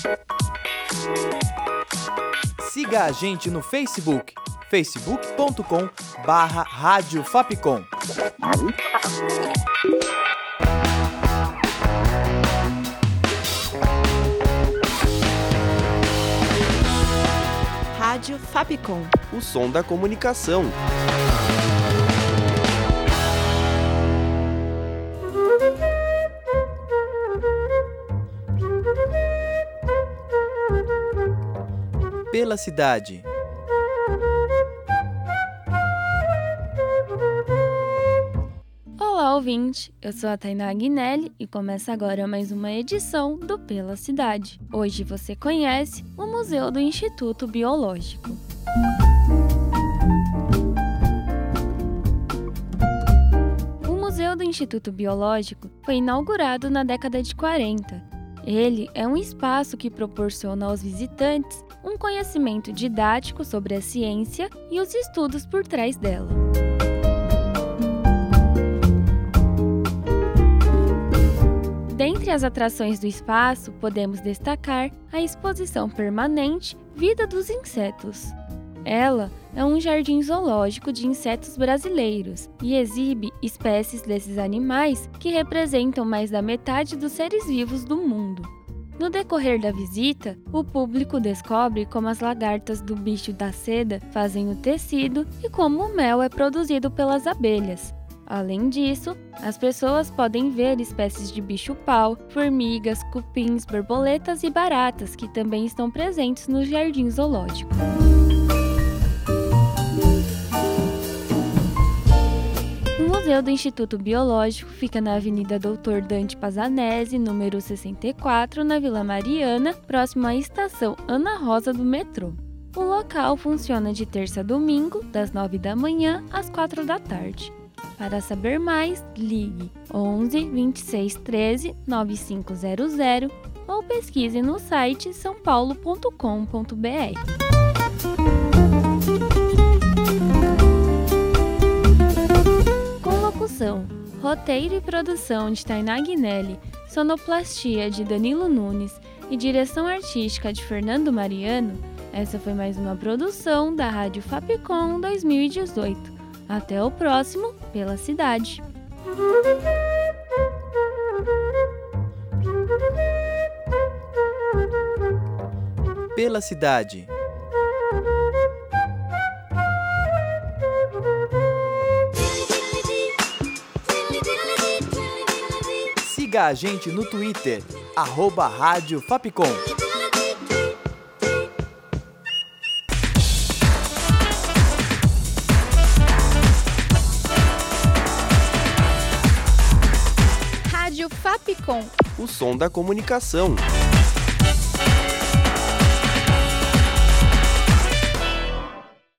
Siga a gente no Facebook, facebook.com/Rádio Fapcom. Rádio Fapcom. O som da comunicação. Pela cidade. Olá, ouvinte! Eu sou a Tainá Agnelli e começa agora mais uma edição do Pela Cidade. Hoje você conhece o Museu do Instituto Biológico. O Museu do Instituto Biológico foi inaugurado na década de 40. Ele é um espaço que proporciona aos visitantes um conhecimento didático sobre a ciência e os estudos por trás dela. Dentre as atrações do espaço, podemos destacar a exposição permanente Vida dos Insetos. Ela é um jardim zoológico de insetos brasileiros e exibe espécies desses animais que representam mais da metade dos seres vivos do mundo. No decorrer da visita, o público descobre como as lagartas do bicho da seda fazem o tecido e como o mel é produzido pelas abelhas. Além disso, as pessoas podem ver espécies de bicho-pau, formigas, cupins, borboletas e baratas que também estão presentes no jardim zoológico. O Museu do Instituto Biológico fica na Avenida Doutor Dante Pazanese, número 64, na Vila Mariana, próximo à estação Ana Rosa do metrô. O local funciona de terça a domingo, das 9 da manhã às 4 da tarde. Para saber mais, ligue 11 26 13 9500 ou pesquise no site saopaulo.com.br. Locução, roteiro e produção de Tainá Agnelli, sonoplastia de Danilo Nunes e direção artística de Fernando Mariano, essa foi mais uma produção da Rádio Fapcom 2018. Até o próximo Pela Cidade. Pela cidade. Siga a gente no Twitter, @Rádio Fapcom. Rádio Fapcom. O som da comunicação.